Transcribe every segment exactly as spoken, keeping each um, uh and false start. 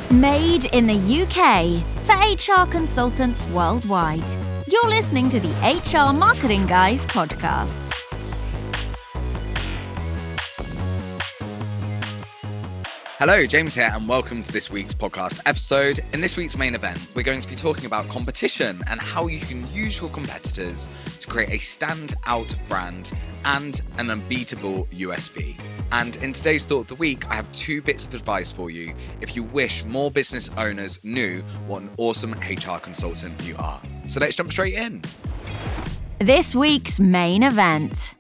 Made in the U K for H R consultants worldwide. You're listening to the H R Marketing Guys podcast. Hello, James here, and welcome to this week's podcast episode. In this week's main event, we're going to be talking about competition and how you can use your competitors to create a standout brand and an unbeatable U S P. And in today's Thought of the Week, I have two bits of advice for you if you wish more business owners knew what an awesome H R consultant you are. So let's jump straight in. This week's main event.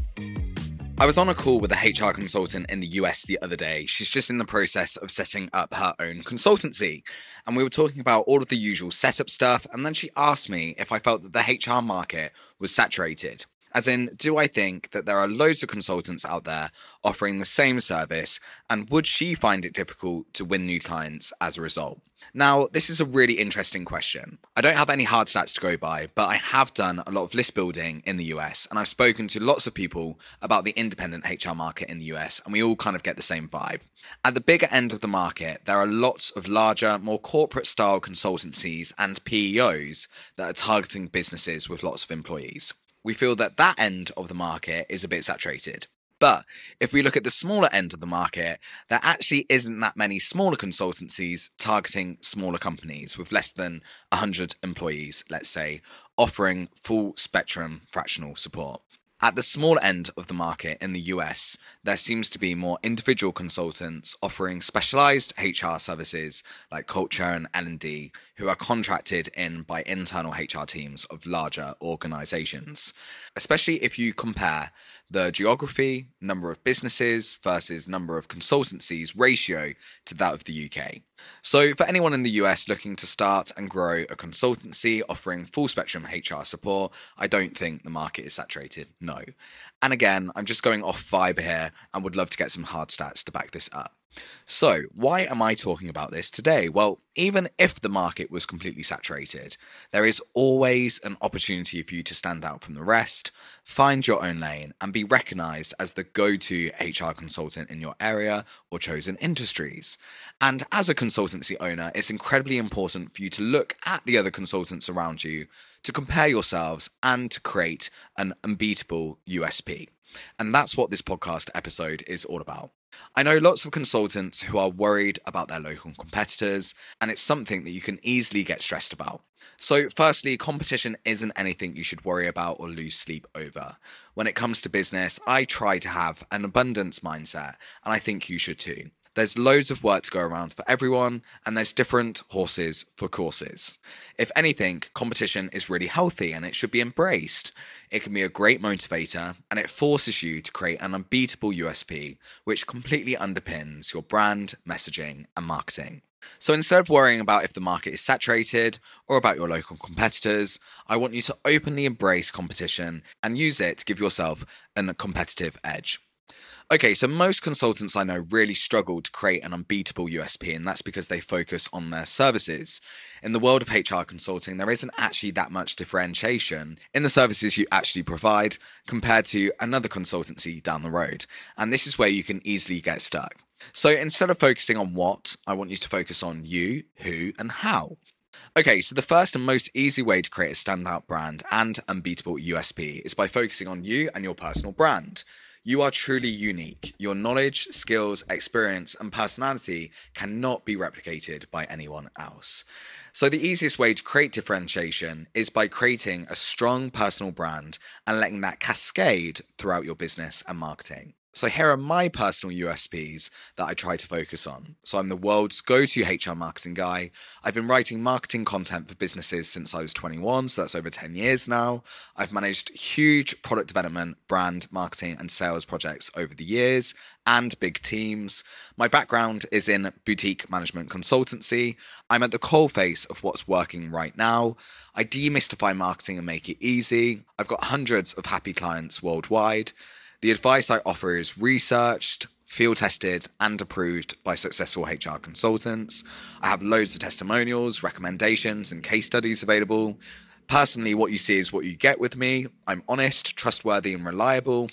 I was on a call with a H R consultant in the U S the other day. She's just in the process of setting up her own consultancy. And we were talking about all of the usual setup stuff. And then she asked me if I felt that the H R market was saturated. As in, do I think that there are loads of consultants out there offering the same service? And would she find it difficult to win new clients as a result? Now, this is a really interesting question. I don't have any hard stats to go by, but I have done a lot of list building in the U S, and I've spoken to lots of people about the independent H R market in the U S, and we all kind of get the same vibe. At the bigger end of the market, there are lots of larger, more corporate-style consultancies and P E Os that are targeting businesses with lots of employees. We feel that that end of the market is a bit saturated. But if we look at the smaller end of the market, there actually isn't that many smaller consultancies targeting smaller companies with less than one hundred employees, let's say, offering full spectrum fractional support. At the smaller end of the market in the U S, there seems to be more individual consultants offering specialized H R services like culture and L and D who are contracted in by internal H R teams of larger organizations. Especially if you compare the geography, number of businesses versus number of consultancies ratio to that of the U K. So for anyone in the U S looking to start and grow a consultancy offering full spectrum H R support, I don't think the market is saturated, no. And again, I'm just going off vibe here and would love to get some hard stats to back this up. So why am I talking about this today? Well, even if the market was completely saturated, there is always an opportunity for you to stand out from the rest, find your own lane, and be recognized as the go-to H R consultant in your area or chosen industries. And as a consultancy owner, it's incredibly important for you to look at the other consultants around you, to compare yourselves, and to create an unbeatable U S P. And that's what this podcast episode is all about. I know lots of consultants who are worried about their local competitors, and it's something that you can easily get stressed about. So firstly, competition isn't anything you should worry about or lose sleep over. When it comes to business, I try to have an abundance mindset, and I think you should too. There's loads of work to go around for everyone, and there's different horses for courses. If anything, competition is really healthy and it should be embraced. It can be a great motivator, and it forces you to create an unbeatable U S P, which completely underpins your brand, messaging, and marketing. So instead of worrying about if the market is saturated or about your local competitors, I want you to openly embrace competition and use it to give yourself a competitive edge. Okay, so most consultants I know really struggle to create an unbeatable U S P, and that's because they focus on their services. In the world of H R consulting, there isn't actually that much differentiation in the services you actually provide compared to another consultancy down the road. And this is where you can easily get stuck. So instead of focusing on what, I want you to focus on you, who, and how. Okay, so the first and most easy way to create a standout brand and unbeatable U S P is by focusing on you and your personal brand. You are truly unique. Your knowledge, skills, experience, and personality cannot be replicated by anyone else. So the easiest way to create differentiation is by creating a strong personal brand and letting that cascade throughout your business and marketing. So here are my personal U S Ps that I try to focus on. So I'm the world's go-to H R marketing guy. I've been writing marketing content for businesses since I was twenty-one, so that's over ten years now. I've managed huge product development, brand, marketing, and sales projects over the years, and big teams. My background is in boutique management consultancy. I'm at the coalface of what's working right now. I demystify marketing and make it easy. I've got hundreds of happy clients worldwide. The advice I offer is researched, field tested, and approved by successful H R consultants. I have loads of testimonials, recommendations, and case studies available. Personally, what you see is what you get with me. I'm honest, trustworthy, and reliable.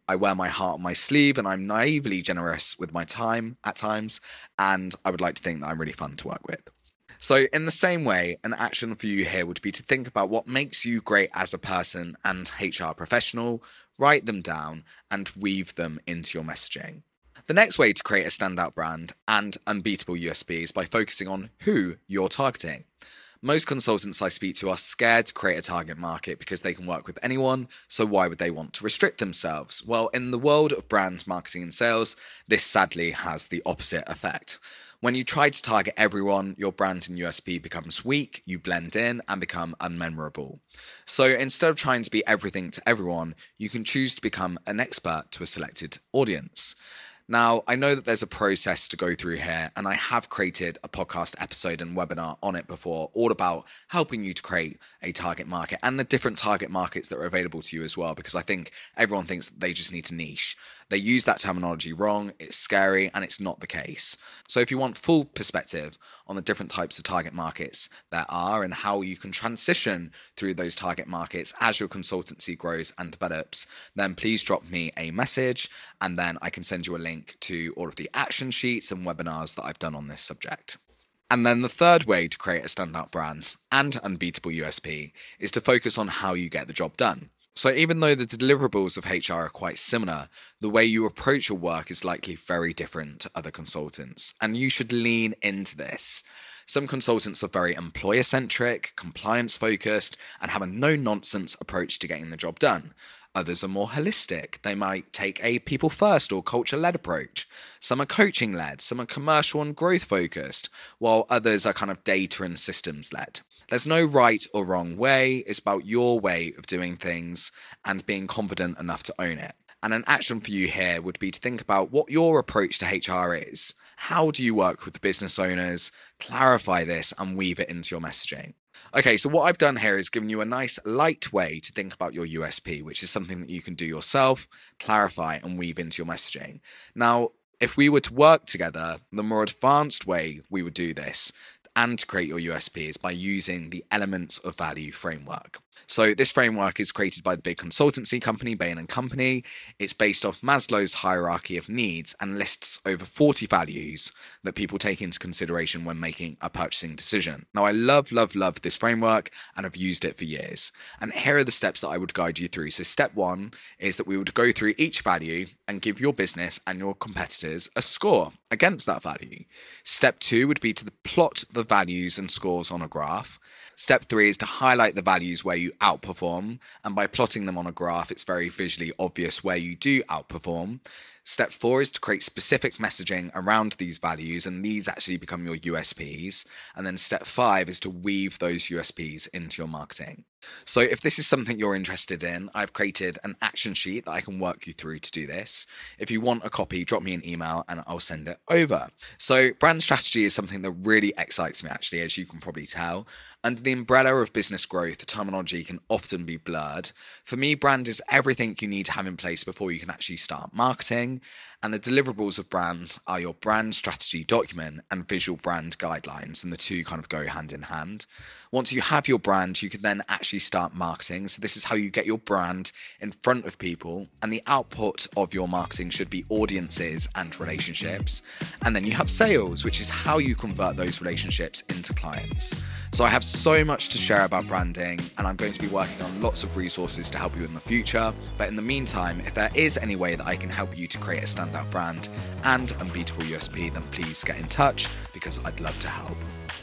I wear my heart on my sleeve and I'm naively generous with my time at times, and I would like to think that I'm really fun to work with. So in the same way, an action for you here would be to think about what makes you great as a person and H R professional, write them down, and weave them into your messaging. The next way to create a standout brand and unbeatable U S P is by focusing on who you're targeting. Most consultants I speak to are scared to create a target market because they can work with anyone, so why would they want to restrict themselves? Well, in the world of brand marketing and sales, this sadly has the opposite effect. When you try to target everyone, your brand and U S P becomes weak, you blend in and become unmemorable. So instead of trying to be everything to everyone, you can choose to become an expert to a selected audience. Now, I know that there's a process to go through here, and I have created a podcast episode and webinar on it before, all about helping you to create a target market and the different target markets that are available to you as well, because I think everyone thinks that they just need to niche. They use that terminology wrong, it's scary, and it's not the case. So if you want full perspective on the different types of target markets there are and how you can transition through those target markets as your consultancy grows and develops, then please drop me a message and then I can send you a link to all of the action sheets and webinars that I've done on this subject. And then the third way to create a standout brand and unbeatable U S P is to focus on how you get the job done. So even though the deliverables of H R are quite similar, the way you approach your work is likely very different to other consultants, and you should lean into this. Some consultants are very employer-centric, compliance-focused, and have a no-nonsense approach to getting the job done. Others are more holistic. They might take a people-first or culture-led approach. Some are coaching-led, some are commercial and growth-focused, while others are kind of data and systems-led. There's no right or wrong way, it's about your way of doing things and being confident enough to own it. And an action for you here would be to think about what your approach to H R is. How do you work with the business owners? Clarify this and weave it into your messaging. Okay, so what I've done here is given you a nice light way to think about your U S P, which is something that you can do yourself, clarify and weave into your messaging. Now, if we were to work together, the more advanced way we would do this and to create your U S P is by using the Elements of Value framework. So this framework is created by the big consultancy company, Bain and Company. It's based off Maslow's hierarchy of needs and lists over forty values that people take into consideration when making a purchasing decision. Now, I love, love, love this framework and I've used it for years. And here are the steps that I would guide you through. So step one is that we would go through each value and give your business and your competitors a score against that value. Step two would be to plot the values and scores on a graph. Step three is to highlight the values where you outperform, and by plotting them on a graph, it's very visually obvious where you do outperform. Step four is to create specific messaging around these values, and these actually become your U S Ps. And then step five is to weave those U S Ps into your marketing. So if this is something you're interested in, I've created an action sheet that I can work you through to do this. If you want a copy, drop me an email and I'll send it over. So brand strategy is something that really excites me, actually, as you can probably tell. Under the umbrella of business growth, the terminology can often be blurred. For me, brand is everything you need to have in place before you can actually start marketing. And the deliverables of brand are your brand strategy document and visual brand guidelines, and the two kind of go hand in hand. Once you have your brand, you can then actually start marketing. So this is how you get your brand in front of people, and the output of your marketing should be audiences and relationships. And then you have sales, which is how you convert those relationships into clients. So I have so much to share about branding, and I'm going to be working on lots of resources to help you in the future. But in the meantime, if there is any way that I can help you to create a standout brand and unbeatable U S P, then please get in touch because I'd love to help.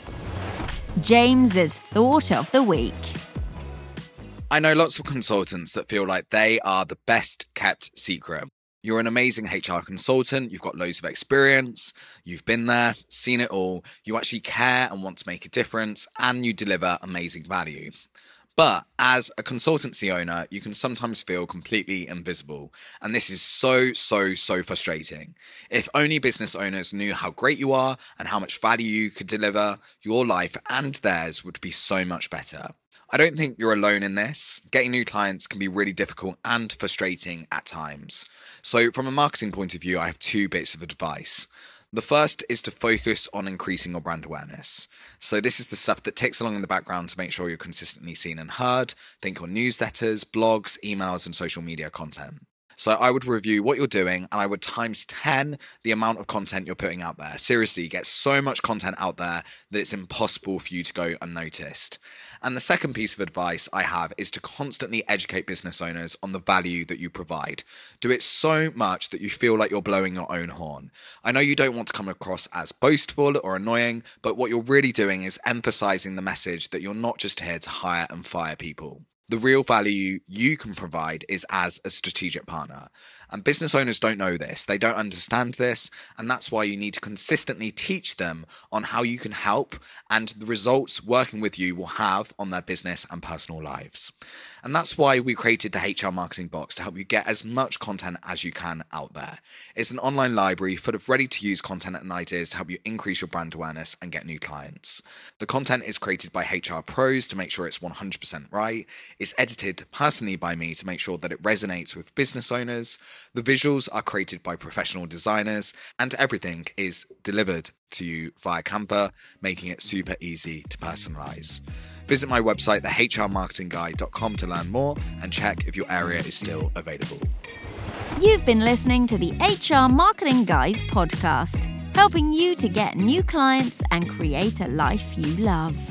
James's thought of the week. I know lots of consultants that feel like they are the best kept secret. You're an amazing H R consultant, you've got loads of experience, you've been there, seen it all, you actually care and want to make a difference, and you deliver amazing value. But as a consultancy owner, you can sometimes feel completely invisible. And this is so, so, so frustrating. If only business owners knew how great you are and how much value you could deliver, your life and theirs would be so much better. I don't think you're alone in this. Getting new clients can be really difficult and frustrating at times. So from a marketing point of view, I have two bits of advice. The first is to focus on increasing your brand awareness. So this is the stuff that ticks along in the background to make sure you're consistently seen and heard. Think on newsletters, blogs, emails, and social media content. So I would review what you're doing and I would times ten the amount of content you're putting out there. Seriously, you get so much content out there that it's impossible for you to go unnoticed. And the second piece of advice I have is to constantly educate business owners on the value that you provide. Do it so much that you feel like you're blowing your own horn. I know you don't want to come across as boastful or annoying, but what you're really doing is emphasizing the message that you're not just here to hire and fire people. The real value you can provide is as a strategic partner. And business owners don't know this. They don't understand this. And that's why you need to consistently teach them on how you can help and the results working with you will have on their business and personal lives. And that's why we created the H R Marketing Box to help you get as much content as you can out there. It's an online library full of ready-to-use content and ideas to help you increase your brand awareness and get new clients. The content is created by H R pros to make sure it's one hundred percent right. It's edited personally by me to make sure that it resonates with business owners. The visuals are created by professional designers, and everything is delivered to you via Canva, making it super easy to personalize. Visit my website, the h r marketing guy dot com, to learn more and check if your area is still available. You've been listening to the H R Marketing Guys podcast, helping you to get new clients and create a life you love.